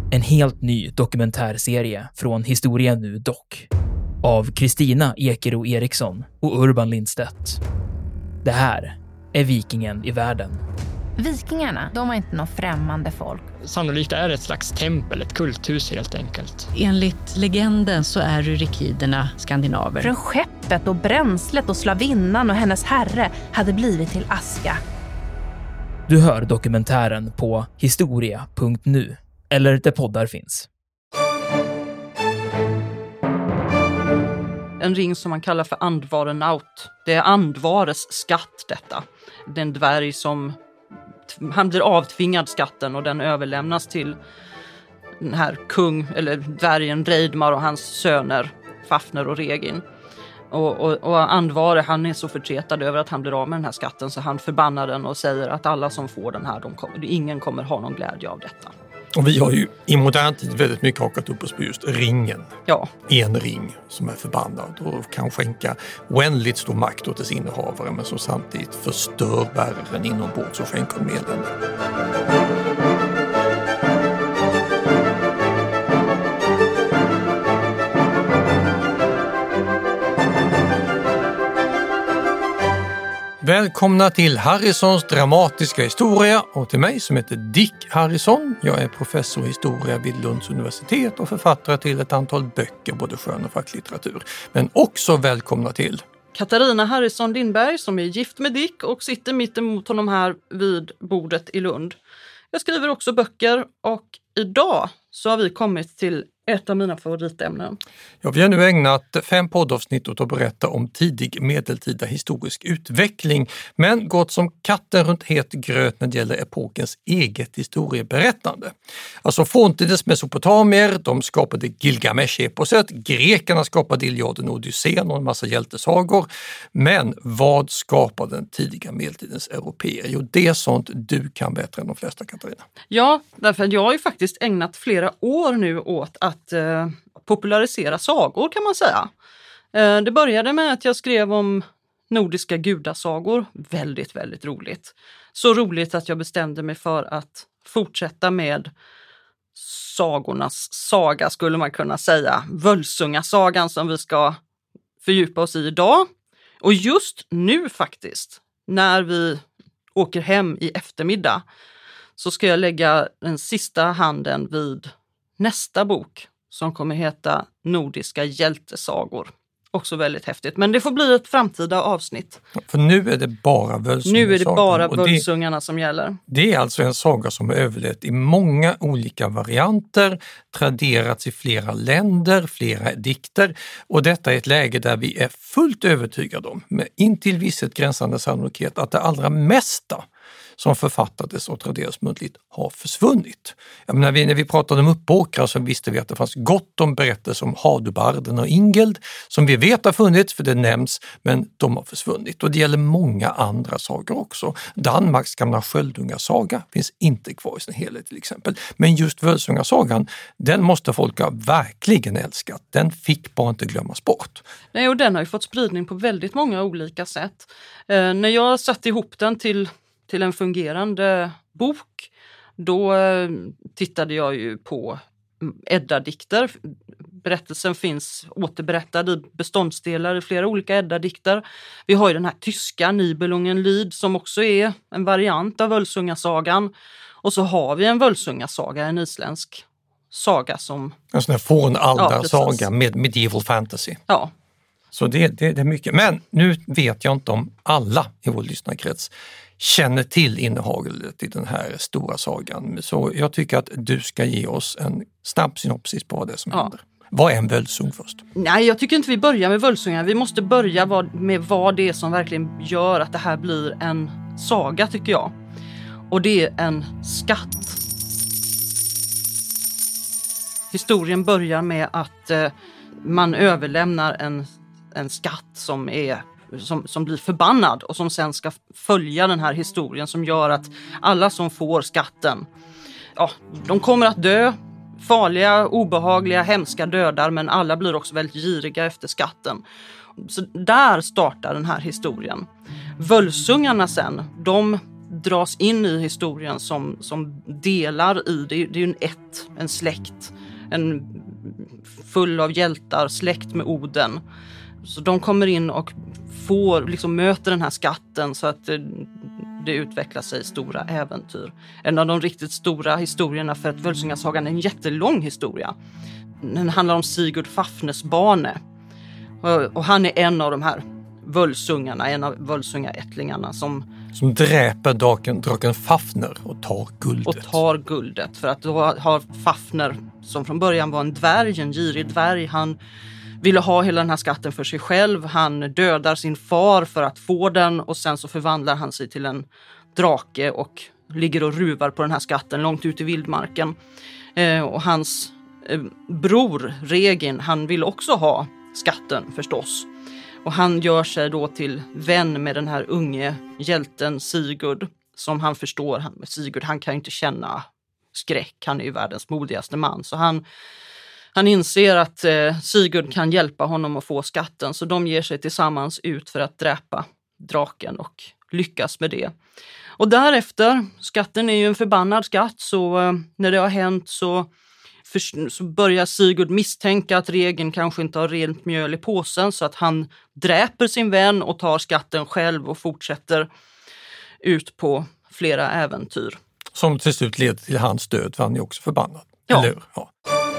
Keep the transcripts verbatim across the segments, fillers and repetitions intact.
En helt ny dokumentärserie från Historia Nu Dock. Av Kristina Ekero Eriksson och Urban Lindstedt. Det här är Vikingen i världen. Vikingarna, de var inte någon främmande folk. Sannolikt är det ett slags tempel, ett kulthus helt enkelt. Enligt legenden så är rykiderna skandinaver. Från skeppet och bränslet och slavinnan och hennes herre hade blivit till aska. Du hör dokumentären på historia punkt nu eller där poddar finns. En ring som man kallar för Andvarenaut. Det är Andvares skatt detta. Det är en dvärg som han blir avtvingad skatten och den överlämnas till den här kung eller dvärgen Reidmar och hans söner Fafner och Regin. Och, och, och Andvare, han är så förtretad över att han blir av med den här skatten så han förbannar den och säger att alla som får den här, de kommer, ingen kommer ha någon glädje av detta. Och vi har ju i modern tid väldigt mycket hakat upp oss på just ringen. Ja. En ring som är förbannad och kan skänka oändligt stor makt åt dess innehavare men som samtidigt förstör bäraren inombords och skänker medlem. Välkomna till Harrisons dramatiska historia och till mig som heter Dick Harrison. Jag är professor i historia vid Lunds universitet och författare till ett antal böcker, både skön och facklitteratur. Men också välkomna till Katarina Harrison Lindberg som är gift med Dick och sitter mitt emot honom här vid bordet i Lund. Jag skriver också böcker och idag så har vi kommit till ett av mina favoritämnen. Ja, vi har nu ägnat fem poddavsnitt åt att berätta om tidig medeltida historisk utveckling, men gått som katten runt het gröt när det gäller epokens eget historieberättande. Alltså forntidens mesopotamier, de skapade Gilgamesh-eposet, grekerna skapade Iliaden och Odysseen och en massa hjältesagor. Men vad skapade den tidiga medeltidens europeer? Jo, det är sånt du kan bättre än de flesta, Katarina. Ja, därför att jag har ju faktiskt ägnat flera år nu åt att eh, popularisera sagor kan man säga. Eh, det började med att jag skrev om nordiska gudasagor. Väldigt, väldigt roligt. Så roligt att jag bestämde mig för att fortsätta med sagornas saga skulle man kunna säga. Völsungasagan som vi ska fördjupa oss i idag. Och just nu faktiskt, när vi åker hem i eftermiddag, så ska jag lägga den sista handen vid nästa bok som kommer heta Nordiska hjältesagor. Också väldigt häftigt. Men det får bli ett framtida avsnitt. För nu är det bara Völsungasagan. Nu är det bara Völsungarna som gäller. Det är alltså en saga som har överlevt i många olika varianter, traderats i flera länder, flera dikter. Och detta är ett läge där vi är fullt övertygade om, med intill visshet gränsande sannolikhet, att det allra mesta som författades och traderades muntligt har försvunnit. Jag menar, när vi pratade om Uppåkra så visste vi att det fanns gott om berättelser om Hadubarden och Ingeld som vi vet har funnits, för det nämns, men de har försvunnit. Och det gäller många andra sagor också. Danmarks gamla Sköldungasaga finns inte kvar i sin helhet till exempel. Men just Völsungasagan, den måste folk ha verkligen älskat. Den fick bara inte glömmas bort. Nej, och den har ju fått spridning på väldigt många olika sätt. Eh, när jag satte ihop den till till en fungerande bok, då tittade jag ju på Edda-dikter. Berättelsen finns återberättad i beståndsdelar i flera olika Edda-dikter. Vi har ju den här tyska Nibelungen Lid som också är en variant av Völsungasagan. Och så har vi en Völsungasaga, en isländsk saga som... En sån här fornaldarsaga ja, med medieval fantasy. Ja. Så det, det, det är mycket. Men nu vet jag inte om alla i vår lyssnarkrets känner till innehållet i den här stora sagan. Så jag tycker att du ska ge oss en snabb synopsis på vad det är som ja. händer. Vad är en völsung först? Nej, jag tycker inte vi börjar med völsungar. Vi måste börja med vad det är som verkligen gör att det här blir en saga, tycker jag. Och det är en skatt. Historien börjar med att eh, man överlämnar en, en skatt som är Som, som blir förbannad och som sen ska följa den här historien som gör att alla som får skatten, ja, de kommer att dö. Farliga, obehagliga, hemska dödar, men alla blir också väldigt giriga efter skatten. Så där startar den här historien. Völsungarna sen, de dras in i historien som, som delar i, det är, det är ju en ett, en släkt, en full av hjältar, släkt med Oden. Så de kommer in och får, liksom möter den här skatten så att det, det utvecklar sig stora äventyr. En av de riktigt stora historierna, för att Völsungasagan är en jättelång historia. Den handlar om Sigurd Fafnesbane. Och, och han är en av de här völsungarna, en av völsungaättlingarna som Som dräper draken, draken Fafner och tar guldet. Och tar guldet. För att då har Fafner, som från början var en dvärg, en girig dvärg, han ville ha hela den här skatten för sig själv. Han dödar sin far för att få den och sen så förvandlar han sig till en drake och ligger och ruvar på den här skatten långt ut i vildmarken. Eh, och hans eh, bror Regin, han vill också ha skatten förstås. Och han gör sig då till vän med den här unge hjälten Sigurd, som han förstår. Han, Sigurd, han kan ju inte känna skräck, han är ju världens modigaste man. Så han, han inser att eh, Sigurd kan hjälpa honom att få skatten. Så de ger sig tillsammans ut för att dräpa draken och lyckas med det. Och därefter, skatten är ju en förbannad skatt, så eh, när det har hänt så... För, så börjar Sigurd misstänka att Regin kanske inte har rent mjöl i påsen, så att han dräper sin vän och tar skatten själv och fortsätter ut på flera äventyr. Som till slut leder till hans död, för han är också förbannad. Ja. Eller hur? Ja.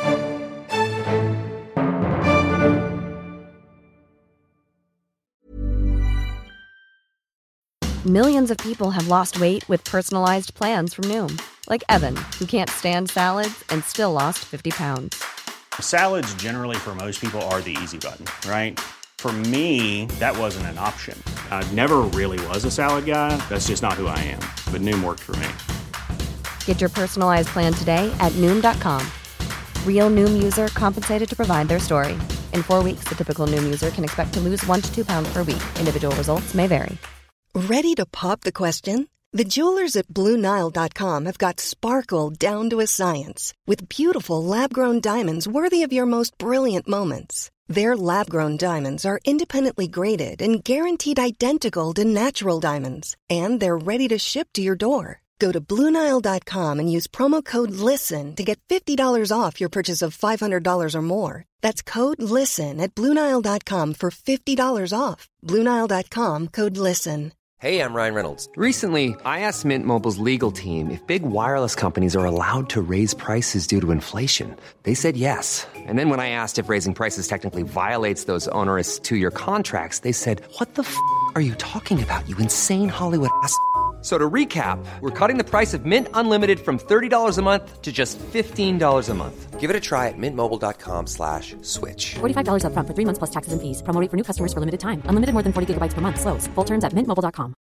Millions of people have lost weight with personalized plans from Noom. Like Evan, who can't stand salads and still lost fifty pounds. Salads generally for most people are the easy button, right? For me, that wasn't an option. I never really was a salad guy. That's just not who I am. But Noom worked for me. Get your personalized plan today at Noom dot com. Real Noom user compensated to provide their story. In four weeks, the typical Noom user can expect to lose one to two pounds per week. Individual results may vary. Ready to pop the question? The jewelers at Blue Nile dot com have got sparkle down to a science with beautiful lab-grown diamonds worthy of your most brilliant moments. Their lab-grown diamonds are independently graded and guaranteed identical to natural diamonds, and they're ready to ship to your door. Go to Blue Nile dot com and use promo code LISTEN to get fifty dollars off your purchase of five hundred dollars or more. That's code LISTEN at Blue Nile dot com for fifty dollars off. Blue Nile dot com, code LISTEN. Hey, I'm Ryan Reynolds. Recently, I asked Mint Mobile's legal team if big wireless companies are allowed to raise prices due to inflation. They said yes. And then when I asked if raising prices technically violates those onerous two-year contracts, they said, what the f*** are you talking about, you insane Hollywood ass f- So to recap, we're cutting the price of Mint Unlimited from thirty dollars a month to just fifteen dollars a month. Give it a try at mintmobile.com slash switch. forty-five dollars up front for three months plus taxes and fees. Promo rate for new customers for limited time. Unlimited more than forty gigabytes per month. Slows full terms at mint mobile dot com.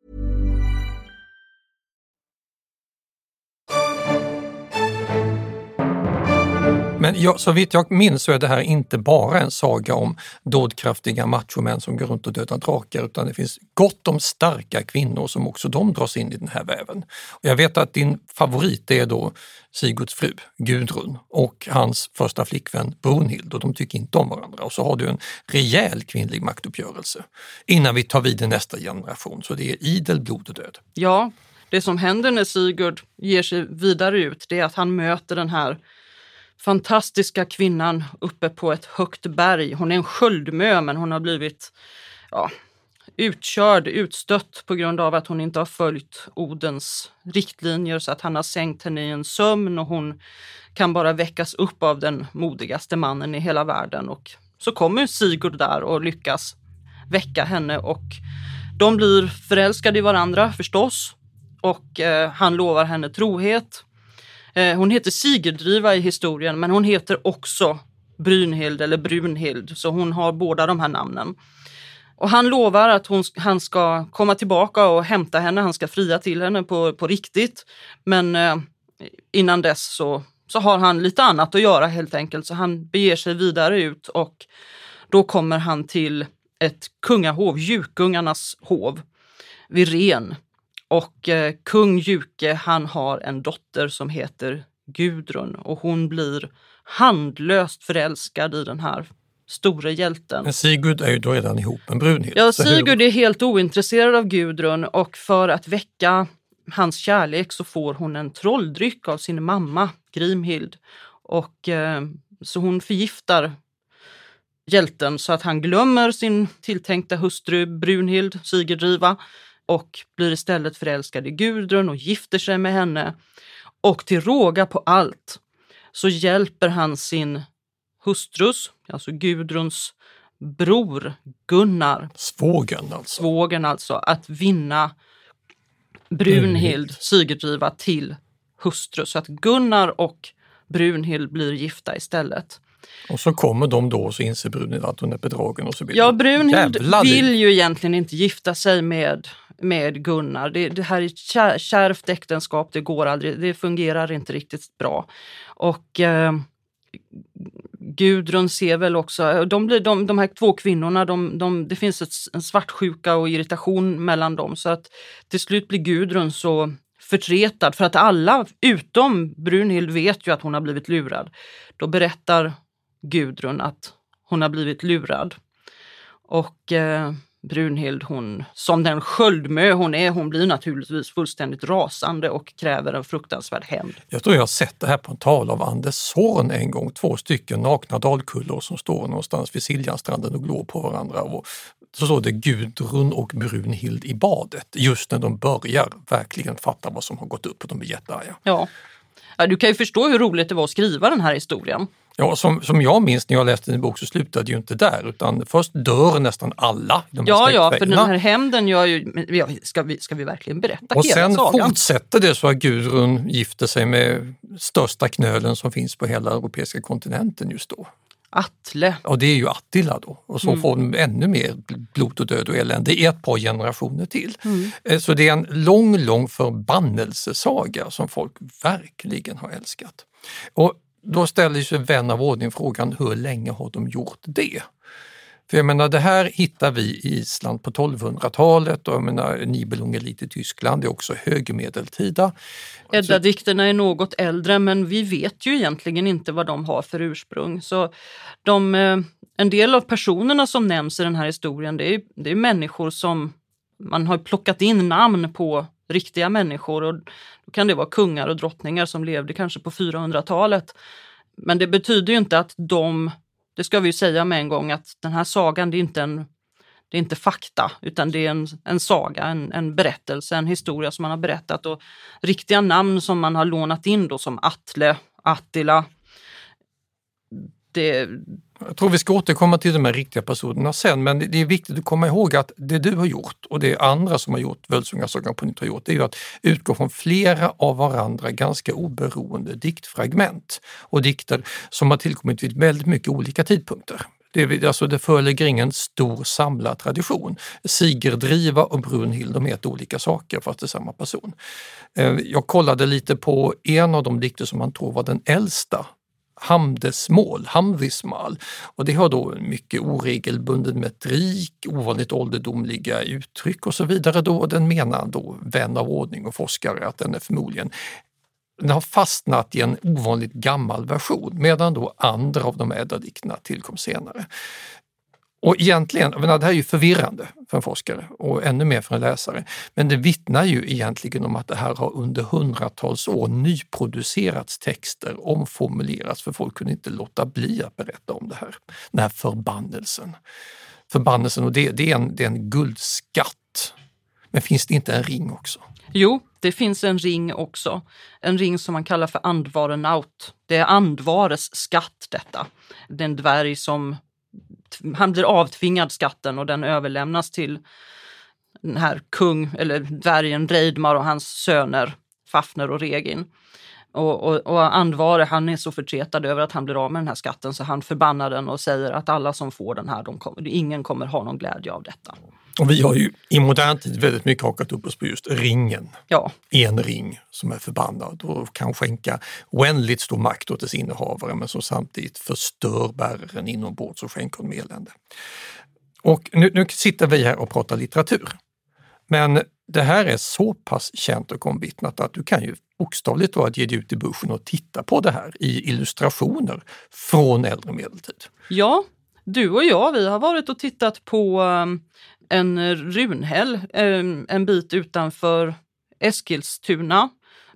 Men jag, så vitt jag minns så är det här inte bara en saga om dådkraftiga machomän som går runt och dödar drakar, utan det finns gott om starka kvinnor som också de dras in i den här väven. Och jag vet att din favorit är då Sigurds fru, Gudrun, och hans första flickvän Brunhild, och de tycker inte om varandra. Och så har du en rejäl kvinnlig maktuppgörelse innan vi tar vid nästa generation. Så det är idel blod och död. Ja, det som händer när Sigurd ger sig vidare ut, det är att han möter den här fantastiska kvinnan uppe på ett högt berg. Hon är en sköldmö, men hon har blivit ja, utkörd, utstött på grund av att hon inte har följt Odens riktlinjer, så att han har sänkt henne i en sömn och hon kan bara väckas upp av den modigaste mannen i hela världen. Och så kommer Sigurd där och lyckas väcka henne och de blir förälskade i varandra förstås, och eh, han lovar henne trohet. Hon heter Sigurdriva i historien, men hon heter också Brynhild eller Brunhild, så hon har båda de här namnen. Och han lovar att hon, han ska komma tillbaka och hämta henne, han ska fria till henne på, på riktigt. Men eh, innan dess så, så har han lite annat att göra helt enkelt, så han beger sig vidare ut och då kommer han till ett kungahov, Jukungarnas hov vid Ren. Och eh, kung Juke, han har en dotter som heter Gudrun och hon blir handlöst förälskad i den här store hjälten. Men Sigurd är ju då redan ihop med Brunhild. Ja, Sigurd är helt ointresserad av Gudrun och för att väcka hans kärlek så får hon en trolldryck av sin mamma Grimhild. Och eh, så hon förgiftar hjälten så att han glömmer sin tilltänkta hustru Brunhild, Sigurdriva, och blir istället förälskad i Gudrun och gifter sig med henne. Och till råga på allt så hjälper han sin hustrus, alltså Gudruns bror Gunnar. Svågen alltså. Svågen alltså, att vinna Brunhild, Sigurdriva till hustru. Så att Gunnar och Brunhild blir gifta istället. Och så kommer de då och så inser Brunhild att hon är bedragen. Och så blir ja, Brunhild jävla vill liv. ju egentligen inte gifta sig med, med Gunnar. Det, det här är ett kär, kärvt äktenskap, det går aldrig, det fungerar inte riktigt bra. Och eh, Gudrun ser väl också, de, blir, de, de här två kvinnorna, de, de, det finns ett, en svartsjuka och irritation mellan dem. Så att till slut blir Gudrun så förtretad för att alla utom Brunhild vet ju att hon har blivit lurad. Då berättar Gudrun att hon har blivit lurad. Och eh, Brunhild, hon, som den sköldmö hon är, hon blir naturligtvis fullständigt rasande och kräver en fruktansvärd hämnd. Jag tror jag har sett det här på en tal av Anders Zorn en gång. Två stycken nakna dalkullor som står någonstans vid Siljanstranden och glor på varandra. Och så står det Gudrun och Brunhild i badet. Just när de börjar verkligen fatta vad som har gått upp och de blir jättearga. Ja. Ja, du kan ju förstå hur roligt det var att skriva den här historien. Ja, som, som jag minns när jag läste en bok så slutade det ju inte där, utan först dör nästan alla. De ja, ja, för den här hämnden gör ju... Ja, ska, vi, ska vi verkligen berätta och hela sen sagan? Fortsätter det så att Gudrun gifter sig med största knölen som finns på hela europeiska kontinenten just då. Atle. Och det är ju Attila då. Och så Mm. får de ännu mer blod och död och elände. Det är ett par generationer till. Mm. Så det är en lång, lång förbannelsesaga som folk verkligen har älskat. Och då ställer sig vän av ordning frågan, hur länge har de gjort det? För jag menar, det här hittar vi i Island på tolvhundratalet och jag menar, Nibelungen lite i Tyskland, det är också högmedeltida. Edda-dikterna är något äldre, men vi vet ju egentligen inte vad de har för ursprung. Så de, en del av personerna som nämns i den här historien, det är, det är människor som man har plockat in namn på riktiga människor. Och då kan det vara kungar och drottningar som levde kanske på fyrahundratalet. Men det betyder ju inte att de, det ska vi ju säga med en gång, att den här sagan, det är inte en Det är inte fakta, utan det är en, en saga, en, en berättelse, en historia som man har berättat. Och riktiga namn som man har lånat in då, som Atle, Attila. Det... Jag tror vi ska återkomma till de här riktiga personerna sen, men det är viktigt att komma ihåg att det du har gjort och det andra som har gjort Völsungasagan på nytt har gjort, det är ju att utgå från flera av varandra ganska oberoende diktfragment och dikter som har tillkommit vid väldigt mycket olika tidpunkter. Det, alltså det föreligger ingen stor samlad tradition. Sigurdriva och Brunhild, de heter olika saker fast det är samma person. Jag kollade lite på en av de dikter som man tror var den äldsta, Hamdesmål, Hamdismal. Och det har då mycket oregelbunden metrik, ovanligt ålderdomliga uttryck och så vidare. Då. Den menar då vän av ordning och forskare att den är förmodligen den har fastnat i en ovanligt gammal version medan då andra av de Edda-dikterna tillkom senare. Och egentligen, jag menar, det här är ju förvirrande för en forskare och ännu mer för en läsare, men det vittnar ju egentligen om att det här har under hundratals år nyproducerats texter, omformulerats, för folk kunde inte låta bli att berätta om det här. Den här förbannelsen. Förbannelsen, och det, det, är, en, det är en guldskatt. Men finns det inte en ring också? Jo, det finns en ring också. En ring som man kallar för Andvarenaut. Det är Andvares skatt detta. Det är en dvärg som han blir avtvingad skatten och den överlämnas till den här kung eller dvärgen Reidmar och hans söner Fafner och Regin. Och, och, och Andvare, han är så förtretad över att han blir av med den här skatten så han förbannar den och säger att alla som får den här, de kommer, ingen kommer ha någon glädje av detta. Och vi har ju i modern tid väldigt mycket hakat upp oss på just ringen. Ja. En ring som är förbannad och kan skänka oändligt stor makt åt dess innehavare men som samtidigt förstör bäraren inombords och skänker honom elände. Och nu, nu sitter vi här och pratar litteratur. Men det här är så pass känt och omvittnat att du kan ju bokstavligt då att ge dig ut i buschen och titta på det här i illustrationer från äldre medeltid. Ja, Du och jag, vi har varit och tittat på en runhäll, en bit utanför Eskilstuna.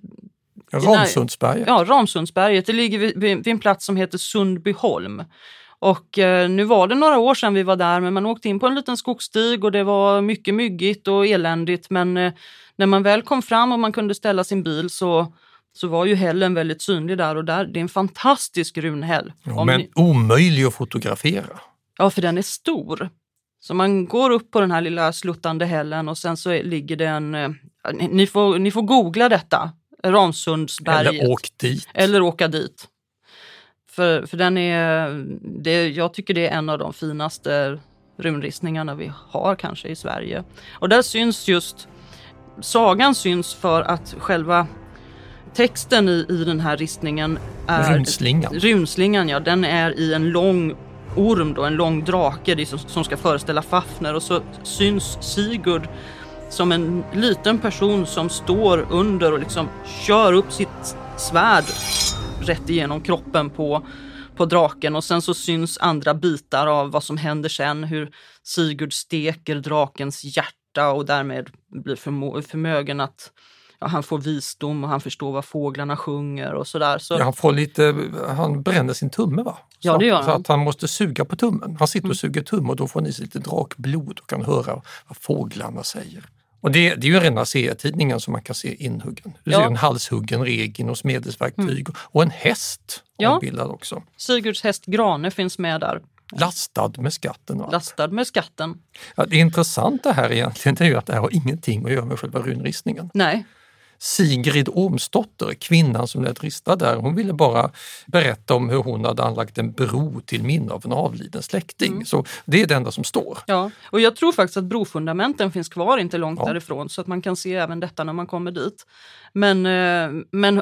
Ramsundsberget. Ja, Ramsundsberget. Det ligger vid, vid en plats som heter Sundbyholm. Och eh, nu var det några år sedan vi var där, men man åkte in på en liten skogsstig och det var mycket myggigt och eländigt. Men eh, när man väl kom fram och man kunde ställa sin bil så, så var ju hällen väldigt synlig där. Och där, det är en fantastisk runhäll. Ja, men ni... omöjlig att fotografera. Ja, för den är stor. Så man går upp på den här lilla sluttande hällen och sen så ligger det en... Eh, ni, får, ni får googla detta. Ramsundsberget. Eller åk dit. Eller åka dit. För, för den är, det, jag tycker det är en av de finaste runristningarna vi har kanske i Sverige. Och där syns just, sagan syns för att själva texten i, i den här ristningen är... Runslingan. Runslingan, ja. Den är i en lång orm då, en lång drake det som, som ska föreställa Fafner. Och så syns Sigurd som en liten person som står under och liksom kör upp sitt svärd rätt igenom kroppen på, på draken. Och sen så syns andra bitar av vad som händer sen. Hur Sigurd steker drakens hjärta och därmed blir förmo- förmögen att ja, han får visdom och han förstår vad fåglarna sjunger och sådär. Så... Ja, han får lite, han bränner sin tumme va? Så, ja, det gör han. Så att han måste suga på tummen. Han sitter och suger tumme och då får ni lite drakblod och kan höra vad fåglarna säger. Och det, det är ju rena serietidningen som man kan se inhuggen. Du ja. ser en halshuggen Regin och smedesverktyg mm. och en häst ja. avbildad också. Sigurds häst Grane finns med där. Lastad med skatten. Lastad med skatten. Ja, det intressanta här egentligen är ju att det här har ingenting att göra med själva runristningen. Nej. Sigrid Ormsdotter, kvinnan som lät rista där, hon ville bara berätta om hur hon hade anlagt en bro till minne av en avliden släkting. Mm. Så det är det enda som står. Ja, och jag tror faktiskt att brofundamenten finns kvar inte långt ja. därifrån så att man kan se även detta när man kommer dit. Men, men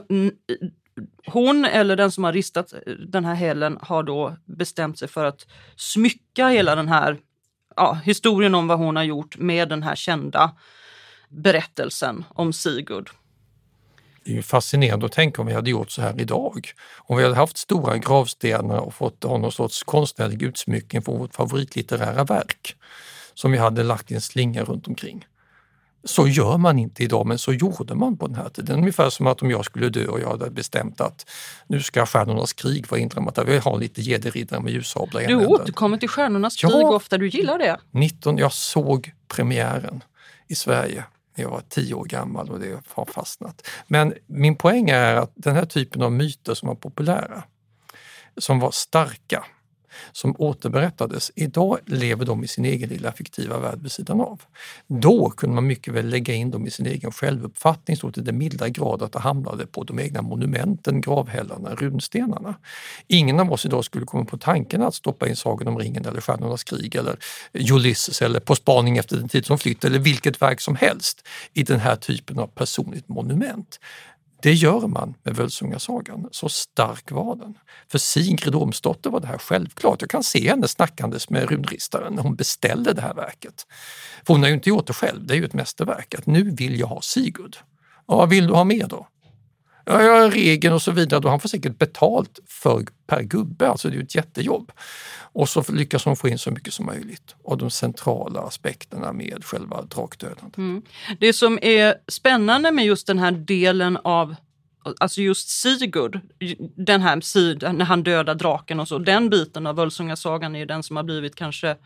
hon eller den som har ristat den här hällen har då bestämt sig för att smycka hela den här ja, historien om vad hon har gjort med den här kända berättelsen om Sigurd. Det är ju fascinerande att tänka om vi hade gjort så här idag. Om vi hade haft stora gravstenar och fått ha någon sorts konstnärlig utsmyckning för vårt favoritlitterära verk som vi hade lagt i en slinga runt omkring. Så gör man inte idag, men så gjorde man på den här tiden. Ungefär som att om jag skulle dö och jag hade bestämt att nu ska Stjärnornas krig vara indramat. Jag vill ha lite gädderiddare med ljussablar i Du änden. återkommer till Stjärnornas krig ja. ofta, du gillar det? nitton, jag såg premiären i Sverige. Jag var tio år gammal och det har fastnat. Men min poäng är att den här typen av myter som var populära, som var starka, som återberättades, idag lever de i sin egen lilla fiktiva värld vid sidan av. Då kunde man mycket väl lägga in dem i sin egen självuppfattning så till den milda grad att det hamnade på de egna monumenten, gravhällarna, runstenarna. Ingen av oss idag skulle komma på tanken att stoppa in Sagan om ringen eller Stjärnornas krig eller Ulysses eller På spaning efter den tid som flytt eller vilket verk som helst i den här typen av personligt monument. Det gör man med Völsungasagan. Så stark var den. För Sigrid Ormsdotter var det här självklart. Jag kan se henne snackandes med runristaren när hon beställde det här verket. För hon har ju inte gjort det själv, det är ju ett mästerverk. Att nu vill jag ha Sigurd. Ja, vad vill du ha med då? Ja, jag har regeln och så vidare. Då han får säkert betalt för per gubbe, alltså det är ju ett jättejobb. Och så lyckas hon få in så mycket som möjligt av de centrala aspekterna med själva drakdödandet. Mm. Det som är spännande med just den här delen av, alltså just Sigurd, den här sidan när han dödar draken och så, den biten av Völsungasagan är den som har blivit kanske,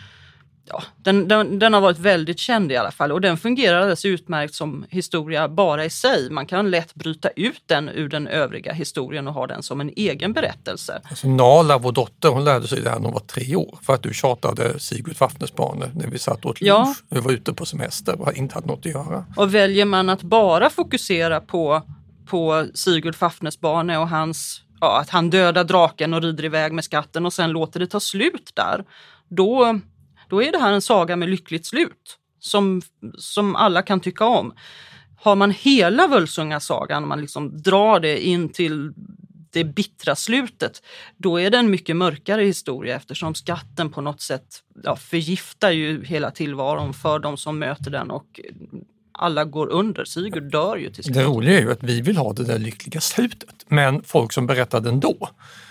ja, den, den, den har varit väldigt känd i alla fall och den fungerar alldeles utmärkt som historia bara i sig. Man kan lätt bryta ut den ur den övriga historien och ha den som en egen berättelse. Alltså Nala, vår dotter, hon lärde sig det här när hon var tre år för att du tjatade Sigurd Fafners barn när vi satt åt lunch. Ja. Vi var ute på semester och inte hade något att göra. Och väljer man att bara fokusera på, på Sigurd Fafners barn och hans, ja, att han dödar draken och rider iväg med skatten och sen låter det ta slut där, då Då är det här en saga med lyckligt slut som, som alla kan tycka om. Har man hela Völsungasagan, man liksom drar det in till det bittra slutet, då är det en mycket mörkare historia eftersom skatten på något sätt ja, förgiftar ju hela tillvaron för de som möter den och alla går under. Sigurd dör ju till slut. Det roliga är ju att vi vill ha det där lyckliga slutet, men folk som berättar den då,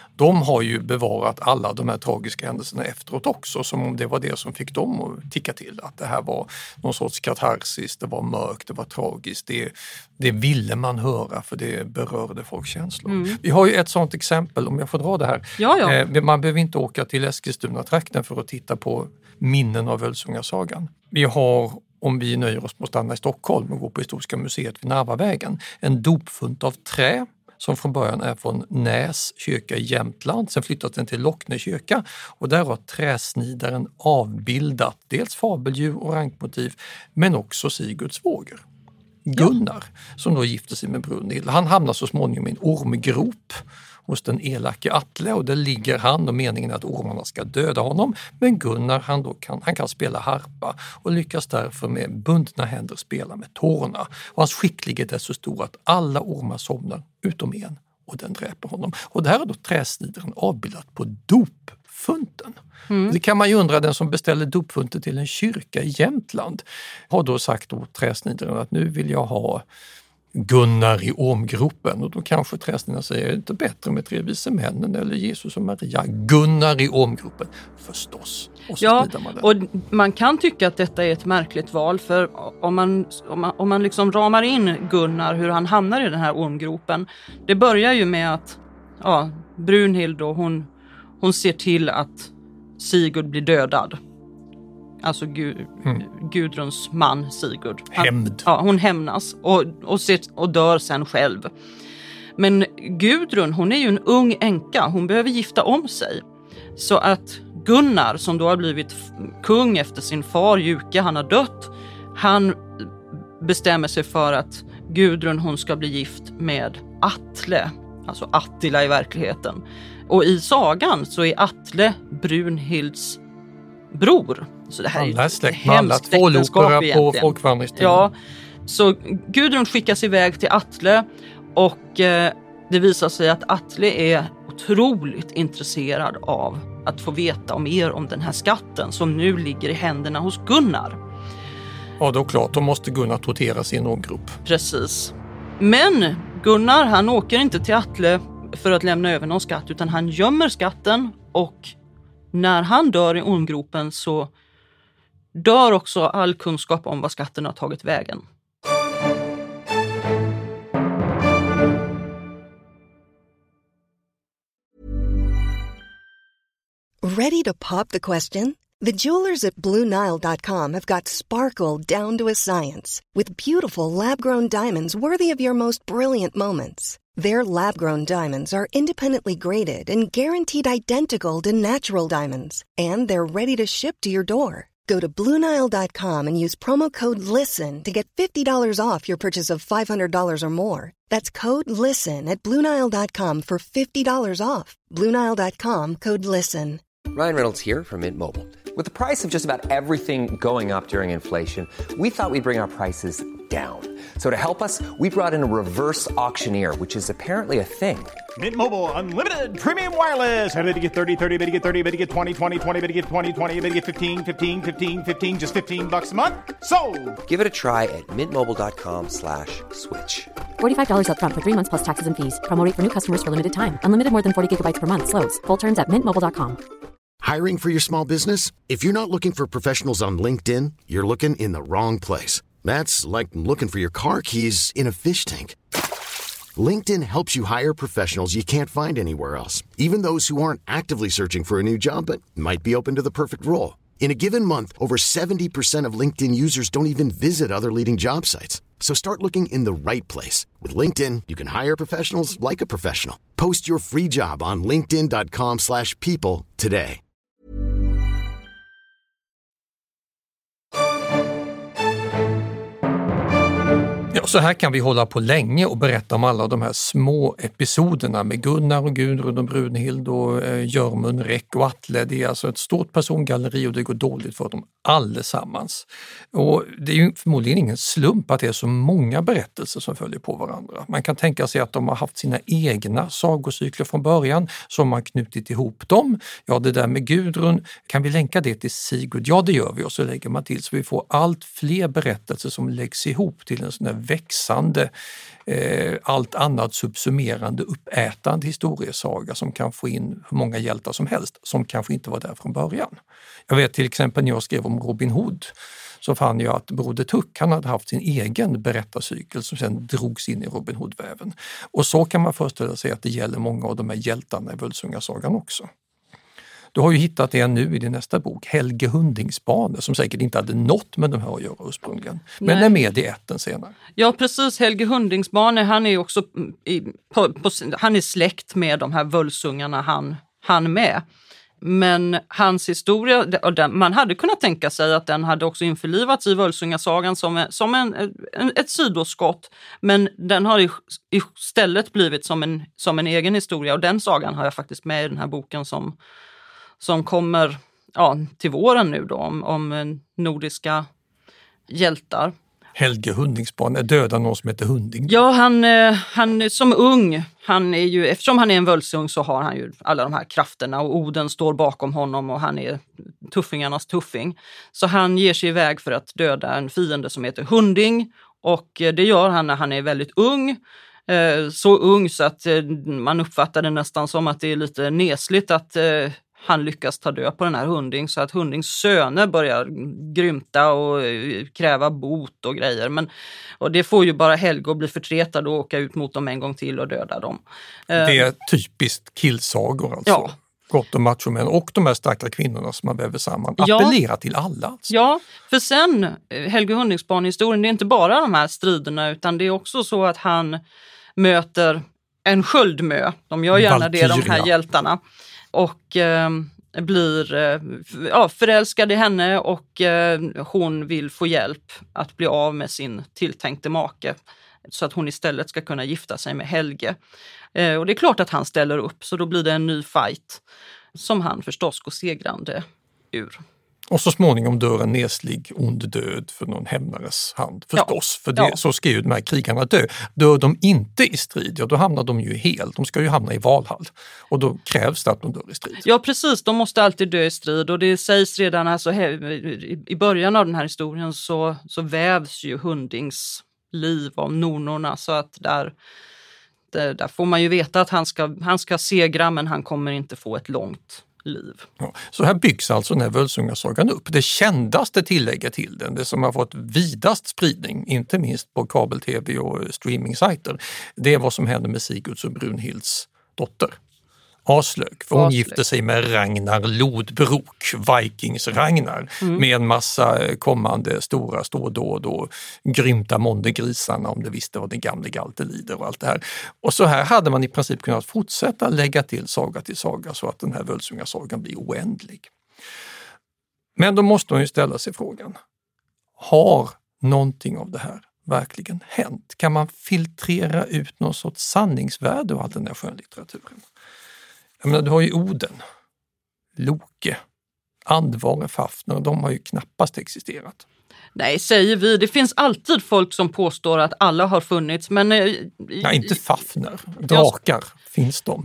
de har ju bevarat alla de här tragiska händelserna efteråt också, som om det var det som fick dem att ticka till. Att det här var någon sorts katarsis, det var mörkt, det var tragiskt. Det, det ville man höra för det berörde folks känslor. Mm. Vi har ju ett sådant exempel, om jag får dra det här. Ja, ja. Eh, man behöver inte åka till Eskilstuna-trakten för att titta på minnen av Ölsungasagan. Vi har, om vi nöjer oss med att stanna i Stockholm och gå på Historiska museet vid Narvavägen, en dopfunt av trä som från början är från Näs kyrka i Jämtland. Sen flyttat den till Lockne kyrka och där har träsnidaren avbildat dels fabeldjur och rankmotiv men också Sigurds svåger, Gunnar, ja. som då gifte sig med Brunhild. Han hamnar så småningom i en ormgrop hos den elake Atle och där ligger han och meningen är att ormarna ska döda honom. Men Gunnar han, då kan, han kan spela harpa och lyckas därför med bundna händer spela med tårna. Och hans skicklighet är så stor att alla ormar somnar utom en och den dräper honom. Och det här är då träsnidaren avbildat på dopfunten. Mm. Det kan man ju undra, den som beställer dopfunten till en kyrka i Jämtland har då sagt åt träsnidaren att nu vill jag ha Gunnar i ormgropen, och då kanske träsnidaren säger, är det inte bättre med tre vise männen eller Jesus och Maria? Gunnar i ormgropen, förstås. Och så ja, man och man kan tycka att detta är ett märkligt val, för om man, om man, om man liksom ramar in Gunnar, hur han hamnar i den här ormgropen, det börjar ju med att ja, Brunhild då, hon, hon ser till att Sigurd blir dödad. Alltså Gu- mm. Gudruns man Sigurd. Hämnd. Ja, hon hämnas och, och, ser, och dör sen själv. Men Gudrun, hon är ju en ung änka. Hon behöver gifta om sig. Så att Gunnar, som då har blivit kung efter sin far Juke, han har dött. Han bestämmer sig för att Gudrun, hon ska bli gift med Atle. Alltså Attila i verkligheten. Och i sagan så är Atle Brunhilds bror. Så det här alla är släkt med alla tvålopera på folkvandringstiden. Ja, så Gudrun skickas iväg till Atle och eh, det visar sig att Atle är otroligt intresserad av att få veta mer om den här skatten som nu ligger i händerna hos Gunnar. Ja, då klart, då måste Gunnar tortera sin omgrupp. Precis. Men Gunnar, han åker inte till Atle för att lämna över någon skatt, utan han gömmer skatten, och när han dör i ormgropen så dör också all kunskap om vad skatten har tagit vägen. Ready to pop the question? The jewelers at Blue Nile dot com have got sparkle down to a science with beautiful lab-grown diamonds worthy of your most brilliant moments. Their lab-grown diamonds are independently graded and guaranteed identical to natural diamonds, and they're ready to ship to your door. Go to Blue Nile dot com and use promo code LISTEN to get fifty dollars off your purchase of five hundred dollars or more. That's code LISTEN at Blue Nile dot com for fifty dollars off. Blue Nile dot com, code LISTEN. Ryan Reynolds here from Mint Mobile. With the price of just about everything going up during inflation, we thought we'd bring our prices down. So to help us, we brought in a reverse auctioneer, which is apparently a thing. Mint Mobile Unlimited Premium Wireless. How to get thirty, thirty, how to get thirty, how to get twenty, twenty, twenty, how to get twenty, twenty, how to get fifteen, fifteen, fifteen, fifteen, just fifteen bucks a month? Sold! Give it a try at mintmobile.com slash switch. forty-five dollars up front for three months plus taxes and fees. Promo rate for new customers for limited time. Unlimited more than forty gigabytes per month. Slows full terms at mint mobile dot com. Hiring for your small business? If you're not looking for professionals on LinkedIn, you're looking in the wrong place. That's like looking for your car keys in a fish tank. LinkedIn helps you hire professionals you can't find anywhere else, even those who aren't actively searching for a new job but might be open to the perfect role. In a given month, over seventy percent of LinkedIn users don't even visit other leading job sites. So start looking in the right place. With LinkedIn, you can hire professionals like a professional. Post your free job on linkedin dot com slash people today. Ja, så här kan vi hålla på länge och berätta om alla de här små episoderna med Gunnar och Gudrun och Brunhild och eh, Jörmund, Räck och Atle. Det är alltså ett stort persongalleri och det går dåligt för dem allesammans. Och det är ju förmodligen ingen slump att det är så många berättelser som följer på varandra. Man kan tänka sig att de har haft sina egna sagocykler från början som har knutit ihop dem. Ja, det där med Gudrun, kan vi länka det till Sigurd? Ja, det gör vi, och så lägger man till så vi får allt fler berättelser som läggs ihop till en sån här växande, eh, allt annat subsumerande, uppätande historiesaga som kan få in hur många hjältar som helst som kanske inte var där från början. Jag vet till exempel när jag skrev om Robin Hood så fann jag att Broder Tuck han hade haft sin egen berättarcykel som sedan drogs in i Robin Hood-väven. Och så kan man föreställa sig att det gäller många av de här hjältarna i Völsungasagan också. Du har ju hittat det nu i din nästa bok, Helge Hundingsbane, som säkert inte hade något med de här att göra ursprungligen, men Nej. är med i ätten senare. Ja precis, Helge Hundingsbane han är också i, på, på, han är släkt med de här völsungarna han, han med. Men hans historia, man hade kunnat tänka sig att den hade också införlivats i Völsungasagan som, som en, en, ett sidoskott. Men den har istället blivit som en, som en egen historia och den sagan har jag faktiskt med i den här boken som, som kommer ja, till våren nu då om, om nordiska hjältar. Helge Hundingsbane, är döda någon som heter Hunding? Ja, han, han som ung, han är ju, eftersom han är en völsung så har han ju alla de här krafterna och Oden står bakom honom och han är tuffingarnas tuffing. Så han ger sig iväg för att döda en fiende som heter Hunding och det gör han när han är väldigt ung. Så ung så att man uppfattar det nästan som att det är lite nesligt att han lyckas ta död på den här Hunding så att Hundings söner börjar grymta och kräva bot och grejer. Men, och det får ju bara Helge att bli förtretad och åka ut mot dem en gång till och döda dem. Det är typiskt killsagor alltså. Ja. Gott och machomän och de här starka kvinnorna som man väver samman. Appellera ja. till alla. Alltså. Ja, för sen Helge Hundingsbane-historien, det är inte bara de här striderna utan det är också så att han möter en sköldmö. De gör gärna Valkyria. Det, de här hjältarna. Och eh, blir eh, ja, förälskad i henne och eh, hon vill få hjälp att bli av med sin tilltänkte make så att hon istället ska kunna gifta sig med Helge. Eh, och det är klart att han ställer upp så då blir det en ny fight som han förstås går segrande ur. Och så småningom dör en neslig ond död för någon hämnares hand förstås. Ja. För det, ja. så ska ju de här krigarna dö. Dör de inte i strid, ja då hamnar de ju helt. De ska ju hamna i Valhall. Och då krävs det att de dör i strid. Ja precis, de måste alltid dö i strid. Och det sägs redan alltså, i början av den här historien så, så vävs ju Hundings liv av nornorna. Så att där, där, där får man ju veta att han ska, han ska segra men han kommer inte få ett långt liv. Ja, så här byggs alltså den här Völsungasagan upp. Det kändaste tillägget till den, det som har fått vidast spridning, inte minst på kabel-tv och streamingsajter, det är vad som händer med Sigurds och Brunhilds dotter. Aslög, för hon Aslög. gifte sig med Ragnar Lodbrok, Vikings-Ragnar, mm. med en massa kommande stora stådåd och grymta mondegrisarna om det visste vad den gamle Galte lider och allt det här. Och så här hade man i princip kunnat fortsätta lägga till saga till saga så att den här Völsungasagan blir oändlig. Men då måste man ju ställa sig frågan, har någonting av det här verkligen hänt? Kan man filtrera ut någon sorts sanningsvärde av all den här skönlitteraturen? Jag menar, du har ju Oden, Loke, Andvare, Fafner, de har ju knappast existerat. Nej, säger vi. Det finns alltid folk som påstår att alla har funnits, men... Nej, inte Fafner. Drakar, jag... finns de?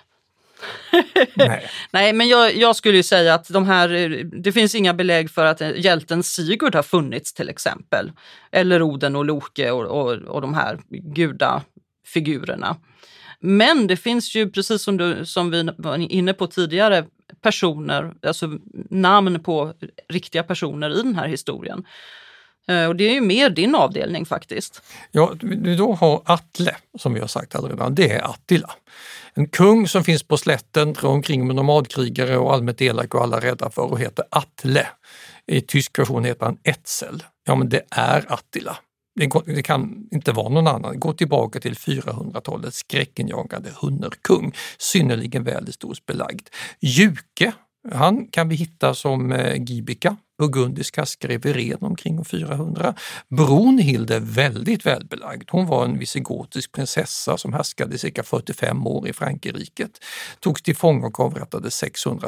Nej. Nej, men jag, jag skulle ju säga att de här, det finns inga belägg för att hjälten Sigurd har funnits till exempel. Eller Oden och Loke och, och, och de här gudafigurerna. Men det finns ju, precis som, du, som vi var inne på tidigare, personer, alltså namn på riktiga personer i den här historien. Och det är ju mer din avdelning faktiskt. Ja, du då har Atle, som vi har sagt redan, det är Attila. En kung som finns på slätten, drar omkring med nomadkrigare och allmänt elak och alla rädda för och heter Atle. I tysk version heter han Etzel. Ja, men det är Attila. Det, går, det kan inte vara någon annan. Gå tillbaka till fyrahundratalets skräckenjagande hunnerkung. Synnerligen väl historiskt Juke, han kan vi hitta som eh, Gibika, burgundiska skreverén omkring fyrahundra. Brunhild är väldigt välbelagd. Hon var en visigotisk prinsessa som härskade cirka fyrtiofem år i Frankrike. Togs till fånga och avrättades sexhundratrettio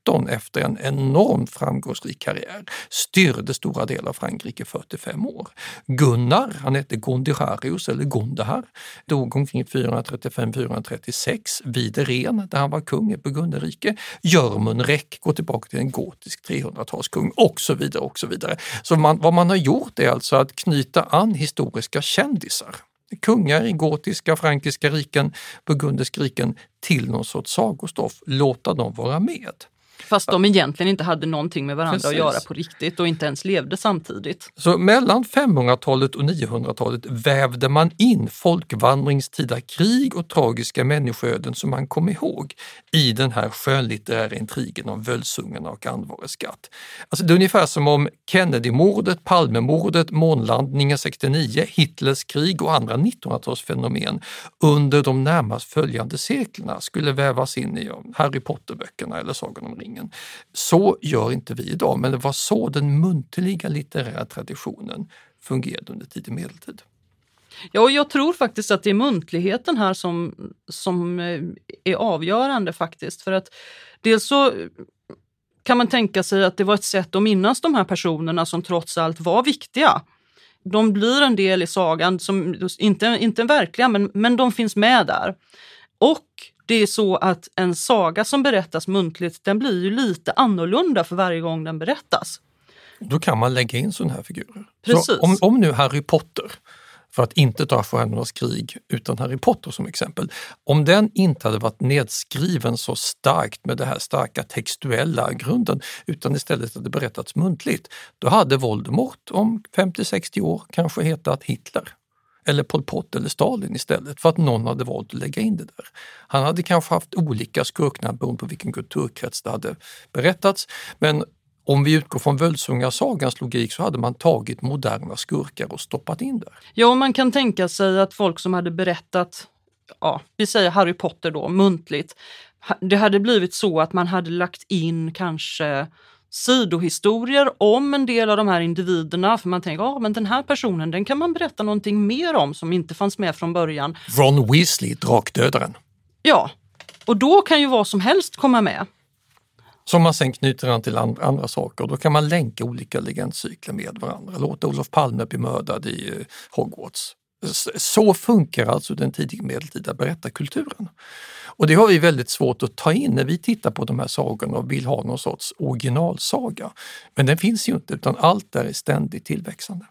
sjutton efter en enormt framgångsrik karriär styrde stora delar av Frankrike fyrtiofem år. Gunnar, han hette Gondeharius eller Gondehar, dog omkring fyrahundratrettiofem fyrahundratrettiosex vid Ren där han var kung i Burgunderrike. Jörmungandr går tillbaka till en gotisk trehundratalskung och så vidare och så vidare. Så man, vad man har gjort är alltså att knyta an historiska kändisar, kungar i gotiska, frankiska riken, burgundiska riken till någon sorts sagostoff, låta dem vara med. Fast de egentligen inte hade någonting med varandra Precis. att göra på riktigt och inte ens levde samtidigt. Så mellan femhundratalet och niohundratalet vävde man in folkvandringstida krig och tragiska människoöden som man kom ihåg i den här skönlitterära intrigen om Völsungarna och Andvares skatt. Alltså det är ungefär som om Kennedy-mordet, Palmemordet, månlandningen sextionio, Hitlers krig och andra nittonhundratalsfenomen under de närmast följande seklerna skulle vävas in i Harry Potter-böckerna eller Sagan om ringen. Så gör inte vi idag, men det var så den muntliga litterära traditionen fungerade under tidig medeltid. Ja, och jag tror faktiskt att det är muntligheten här som, som är avgörande faktiskt. För att dels så kan man tänka sig att det var ett sätt att minnas de här personerna som trots allt var viktiga. De blir en del i sagan, som inte, inte verkliga, men, men de finns med där. Och det är så att en saga som berättas muntligt, den blir ju lite annorlunda för varje gång den berättas. Då kan man lägga in sådana här figurer. Precis. Så om, om nu Harry Potter, för att inte ta Stjärnornas krig utan Harry Potter som exempel, om den inte hade varit nedskriven så starkt med det här starka textuella grunden utan istället hade berättats muntligt, då hade Voldemort om femtio sextio år kanske hetat Hitler. Eller Pol Pot eller Stalin istället för att någon hade valt att lägga in det där. Han hade kanske haft olika skurknamn beroende på vilken kulturkrets det hade berättats, men om vi utgår från Völsungasagans logik så hade man tagit moderna skurkar och stoppat in där. Ja, och man kan tänka sig att folk som hade berättat, ja, vi säger Harry Potter då, muntligt, det hade blivit så att man hade lagt in kanske sidohistorier om en del av de här individerna, för man tänker, ja, men den här personen, den kan man berätta någonting mer om som inte fanns med från början. Ron Weasley, drakdödaren. Ja, och då kan ju vad som helst komma med. Som man sen knyter an till andra, andra saker. Då kan man länka olika legendcykler med varandra. Låta Olof Palme bli mördad i eh, Hogwarts. Så funkar alltså den tidiga medeltida berättarkulturen. Och det har vi väldigt svårt att ta in när vi tittar på de här sagorna och vill ha någon sorts originalsaga. Men den finns ju inte, utan allt där är ständigt tillväxande.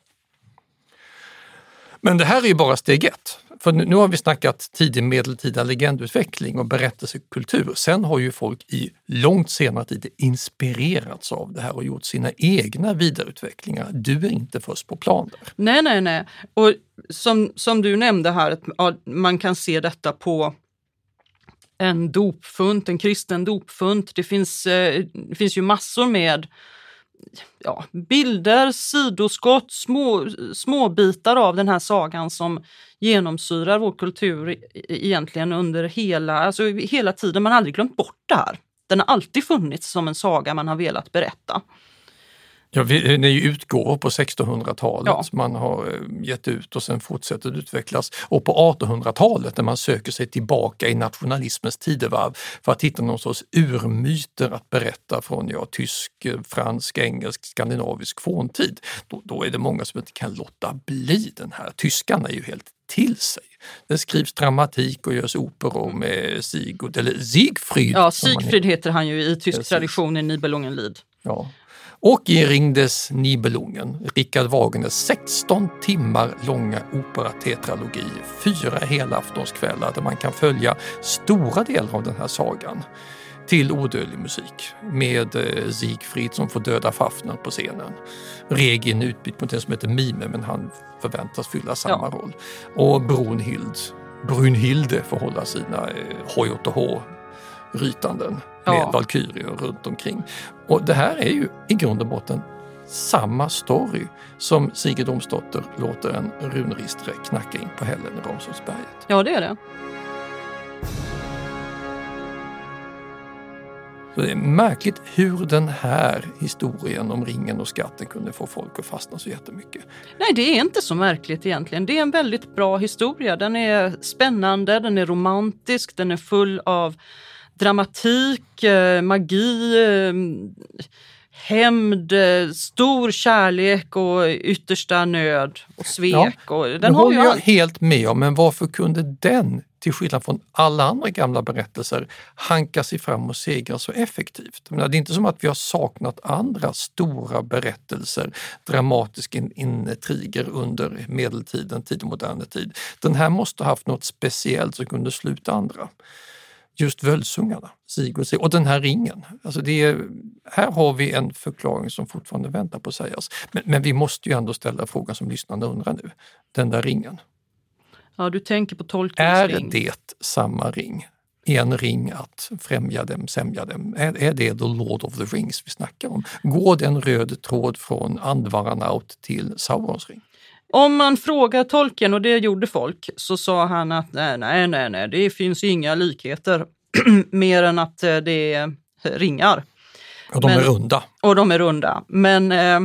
Men det här är ju bara steg ett. För nu har vi snackat tidig medeltida legendutveckling och berättelsekultur. Sen har ju folk i långt senare tid inspirerats av det här och gjort sina egna vidareutvecklingar. Du är inte först på plan där. Nej, nej, nej. Och som, som du nämnde här, att ja, man kan se detta på en dopfunt, en kristen dopfunt. Det finns, eh, det finns ju massor med ja, bilder, sidoskott, små, små bitar av den här sagan som genomsyrar vår kultur egentligen under hela, alltså hela tiden. Man har aldrig glömt bort det här. Den har alltid funnits som en saga man har velat berätta. Ja, det är ju utgåvor på sextonhundratalet ja. man har gett ut och sen fortsätter det utvecklas. Och på artonhundratalet när man söker sig tillbaka i nationalismens tidevarv för att hitta någon sorts urmyter att berätta från ja, tysk, fransk, engelsk, skandinavisk forntid. Då, då är det många som inte kan låta bli den här. Tyskarna är ju helt till sig. Det skrivs dramatik och görs operor med Sigurd, eller Siegfried. Ja, Siegfried heter han ju i tysk Precis. tradition i Nibelungenlied. Ja. Och i Ringdes Nibelungen, Richard Wagners sexton timmar långa operatetralogi, fyra helaftonskvällar där man kan följa stora delar av den här sagan till odödlig musik med eh, Siegfried som får döda Fafner på scenen. Regin utbytt mot en som heter Mime, men han förväntas fylla samma ja. roll. Och Brunhild, Brunhilde får hålla sina eh, hoj och hå rytanden med ja. valkyrier runt omkring. Och det här är ju i grund och botten samma story som Sigrid Domsdotter låter en runristre knacka in på hällen i Ramsundsberget. Ja, det är det. Så det är märkligt hur den här historien om ringen och skatten kunde få folk att fastna så jättemycket. Nej, det är inte så märkligt egentligen. Det är en väldigt bra historia. Den är spännande, den är romantisk, den är full av dramatik, eh, magi, eh, hämnd, stor kärlek och yttersta nöd och svek. Ja, och den det har håller ju jag all... helt med om, men varför kunde den, till skillnad från alla andra gamla berättelser, hanka sig fram och segra så effektivt? Men det är inte som att vi har saknat andra stora berättelser, dramatiska in- intriger under medeltiden, tid och modern tid. Den här måste ha haft något speciellt som kunde sluta andra. Just Völsungarna, Sigurd och den här ringen. Alltså det är, här har vi en förklaring som fortfarande väntar på att sägas. Men, men vi måste ju ändå ställa frågan som lyssnarna undrar nu. Den där ringen. Ja, du tänker på Tolkiens är ring. Är det samma ring? En ring att främja dem, sämja dem? Är, är det The Lord of the Rings vi snackar om? Går det en röd tråd från Andvaranaut till Saurons ring? Om man frågar Tolkien, och det gjorde folk, så sa han att nej, nej, nej, nej det finns inga likheter mer än att det är ringar. Och de Men, är runda. Och de är runda. Men eh,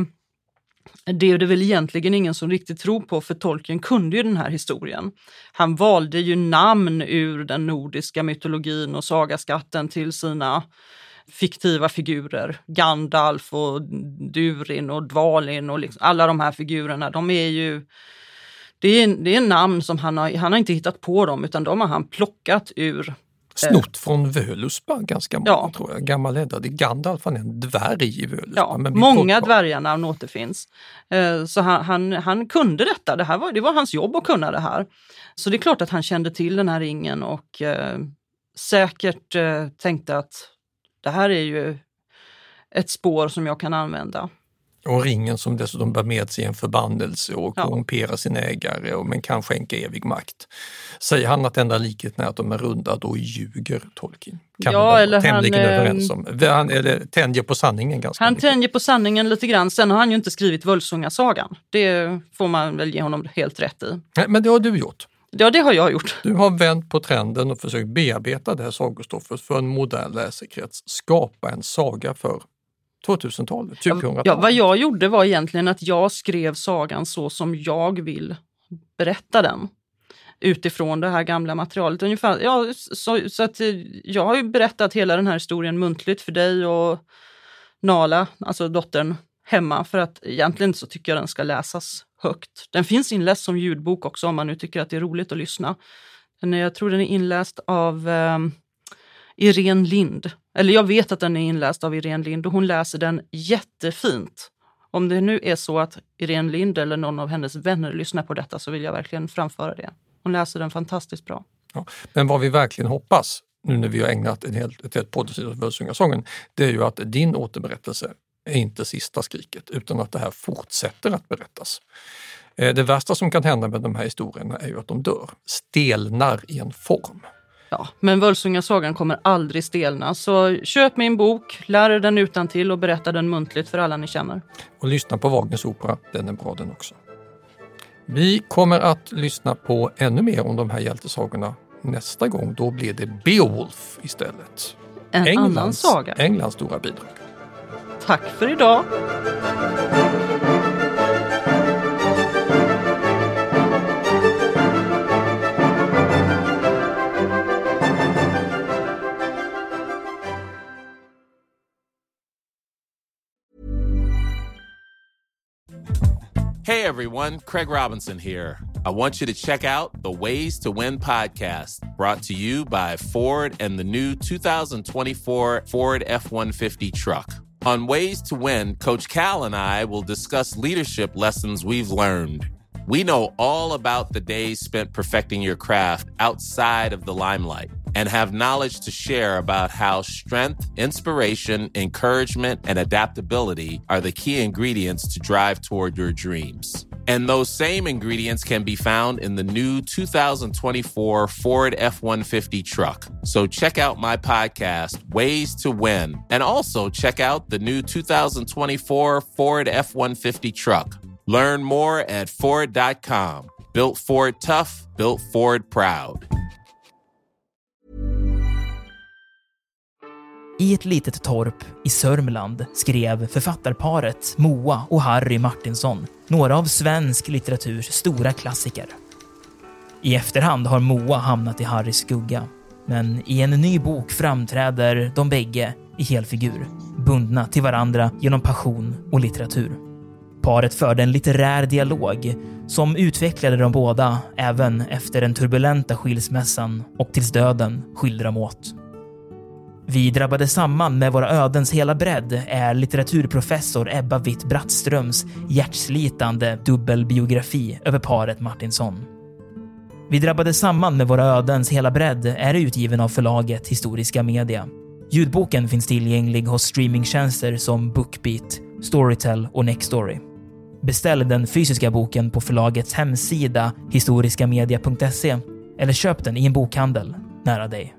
det är det väl egentligen ingen som riktigt tror på, för Tolkien kunde ju den här historien. Han valde ju namn ur den nordiska mytologin och sagaskatten till sina fiktiva figurer. Gandalf och Durin och Dvalin och liksom, alla de här figurerna, de är ju det är, det är en namn som han har, han har inte hittat på dem, utan de har han plockat ur. Snott eh, från Völuspa ganska många, ja. tror jag. Gammal Edda. Det är Gandalf, han är en dvärg i Völuspa. Ja, men många dvärgarnamn återfinns. Eh, så han, han, han kunde detta. Det, här var, det var hans jobb att kunna det här. Så det är klart att han kände till den här ringen och eh, säkert eh, tänkte att det här är ju ett spår som jag kan använda. Och ringen som dessutom bär med sig en förbannelse och ja. korrumperar sin ägare och men kan skänka evig makt. Säger han att enda likheten är att de är runda, då ljuger Tolkien. Kan ja, man eller tämligen han, överens om. Han, eller tänjer på sanningen ganska Han mycket. tänjer på sanningen lite grann. Sen har han ju inte skrivit Völsungasagan. Det får man väl ge honom helt rätt i. Nej, men det har du gjort. Ja, det har jag gjort. Du har vänt på trenden och försökt bearbeta det här sagostoffet för en modern läsekrets. Skapa en saga för tvåtusentalet, tjugohundratalet. Ja, vad jag gjorde var egentligen att jag skrev sagan så som jag vill berätta den. Utifrån det här gamla materialet. Ungefär, ja, så, så att jag har ju berättat hela den här historien muntligt för dig och Nala, alltså dottern, hemma. För att egentligen så tycker jag den ska läsas högt. Den finns inläst som ljudbok också om man nu tycker att det är roligt att lyssna. Den är, jag tror den är inläst av eh, Irene Lind. Eller jag vet att den är inläst av Irene Lind och hon läser den jättefint. Om det nu är så att Irene Lind eller någon av hennes vänner lyssnar på detta, så vill jag verkligen framföra det. Hon läser den fantastiskt bra. Ja, men vad vi verkligen hoppas, nu när vi har ägnat en helt, ett helt poddavsnitt åt Völsungasången, det är ju att din återberättelse är inte sista skriket, utan att det här fortsätter att berättas. Det värsta som kan hända med de här historierna är ju att de dör, stelnar i en form. Ja, men Völsungasagan kommer aldrig stelna, så köp min bok, lär er den utantill och berätta den muntligt för alla ni känner. Och lyssna på Wagners opera, den är bra den också. Vi kommer att lyssna på ännu mer om de här hjältesagorna nästa gång. Då blir det Beowulf istället. En Englands, annan saga. Englands stora bidrag. Tack för idag! Hey everyone, Craig Robinson here. I want you to check out the Ways to Win podcast, brought to you by Ford and the new two thousand twenty-four Ford F one fifty truck. On Ways to Win, Coach Cal and I will discuss leadership lessons we've learned. We know all about the days spent perfecting your craft outside of the limelight and have knowledge to share about how strength, inspiration, encouragement, and adaptability are the key ingredients to drive toward your dreams. And those same ingredients can be found in the new two thousand twenty-four Ford F one fifty truck. So check out my podcast, Ways to Win, and also check out the new two thousand twenty-four Ford F one fifty truck. Learn more at Ford dot com. Built Ford tough, built Ford proud. I ett litet torp i Sörmland skrev författarparet Moa och Harry Martinsson några av svensk litteraturs stora klassiker. I efterhand har Moa hamnat i Harrys skugga. Men i en ny bok framträder de bägge i helfigur, bundna till varandra genom passion och litteratur. Paret förde en litterär dialog som utvecklade de båda även efter den turbulenta skilsmässan och tills döden skilde dem åt. Vi drabbade samman med våra ödens hela bredd är litteraturprofessor Ebba Witt-Brattströms hjärtslitande dubbelbiografi över paret Martinsson. Vi drabbade samman med våra ödens hela bredd är utgiven av förlaget Historiska Media. Ljudboken finns tillgänglig hos streamingtjänster som Bookbeat, Storytel och Nextory. Beställ den fysiska boken på förlagets hemsida historiskamedia punkt se eller köp den i en bokhandel nära dig.